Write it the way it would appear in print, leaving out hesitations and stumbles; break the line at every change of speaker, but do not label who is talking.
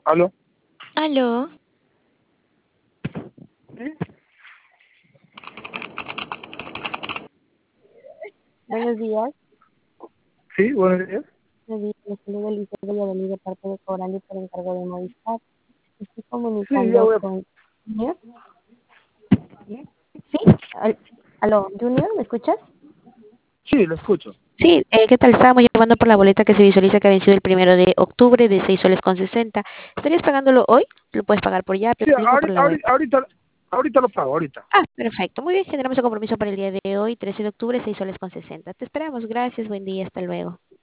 ¿Aló?
Aló,
¿Sí?
Buenos días,
Sí, buenos días.
les saluda Elizabeth Valladolid de parte de Cobrandi por encargo de Movistar. Estoy
Sí, ya
comunicando
voy a...
con Junior. ¿Sí? Aló, Junior, ¿me escuchas?
Sí, lo escucho.
sí, ¿qué tal? Estábamos llamando por la boleta que se visualiza que ha vencido el 1 de octubre de 6 soles con 60. ¿Estarías pagándolo hoy? Lo puedes pagar por
Sí,
PayPal o por la web.
ahorita lo pago, ahorita.
Ah, perfecto. Muy bien, generamos el compromiso para el día de hoy, 13 de octubre, 6 soles con 60. Te esperamos. Gracias, buen día, hasta luego.